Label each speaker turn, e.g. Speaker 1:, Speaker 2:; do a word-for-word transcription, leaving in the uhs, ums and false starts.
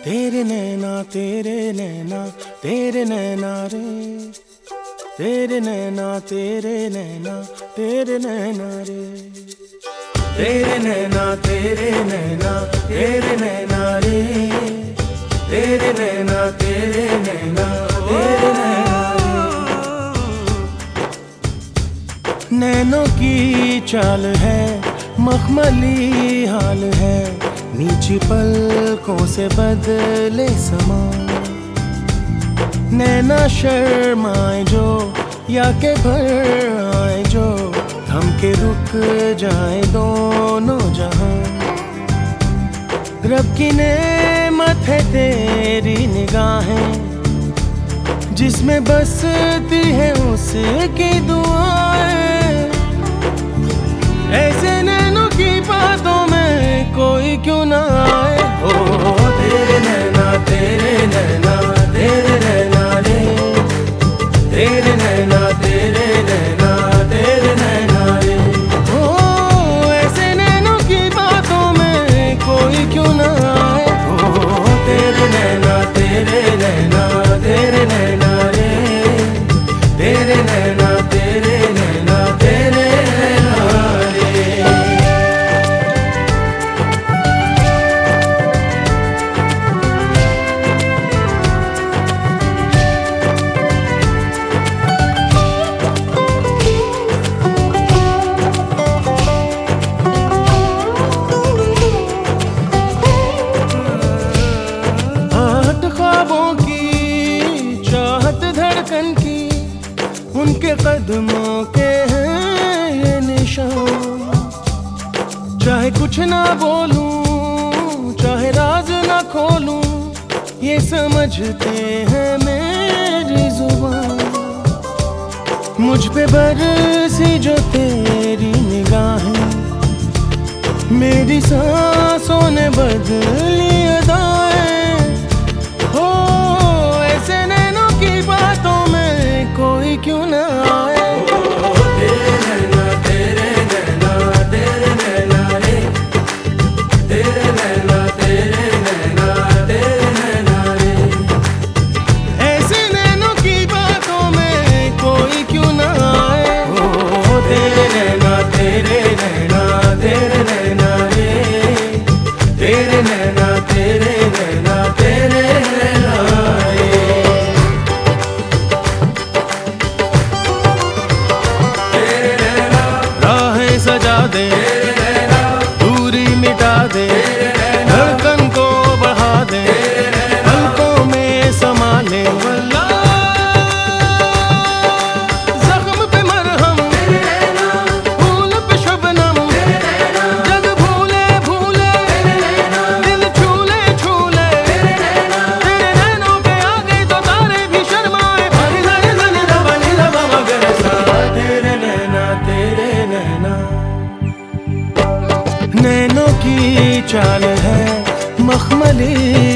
Speaker 1: तेरे नैना तेरे नैना तेरे नैना रे, तेरे नैना तेरे नैना तेरे नैना रे, तेरे नैना तेरे नैना तेरे नैना रे, तेरे नैना तेरे नैना तेरे नैना रे। नैनों की चाल है, मखमली हाल है, नीची पलकों से बदले समा। नैना शर्माए जो या के भर आए जो, थम के रुक जाए दोनों जहां। रब की नेमत है तेरी निगाहें, जिसमें बसती है उसकी दुआएं। ऐसे नैनों की बातों में कोई क्यों ना आए। हो तेरे नैना तेरे नैना तेरे नैना रे, तेरे नैना तेरे नैना तेरे नैना रे। हो ऐसे नैनों की बातों में कोई क्यों ना आए। हो तेरे नैना तेरे नैना तेरे नैना रे, तेरे नैना तेरे नैना तेरे नैना रे। ख्वाबों की चाहत धड़कन की, उनके कदमों के हैं ये निशान। चाहे कुछ ना बोलूं, चाहे राज ना खोलूं, ये समझते हैं मेरी जुबान। मुझ पे बरसी जो तेरी निगाहें, मेरी सांसों ने बदली अदाएं। हो ऐसे नैनों की बातों में कोई क्यों ना आए। तेरे नैना तेरे नैना तेरे नैना रे, तेरे नैना तेरे नैना तेरे नैना रे। ऐसे नैनों की बातों में कोई क्यों ना आए। हो तेरे नैना तेरे नैना तेरे नैना रे, तेरे नैना तेरे नैना तेरे नैना रे। तेरे नैना राहें सजा दे, दूरी मिटा दे, धड़कन को बढ़ा दे, पलकों में समा ले। जख्म पे मरहम, फूल पे शबनम, जग भूले भूले, दिल छूले छूले। तेरे नैनों पे आ गई तो तारे भी शर्माए। तेरे नैना तेरे नैना। नैनों की चाल है, मखमली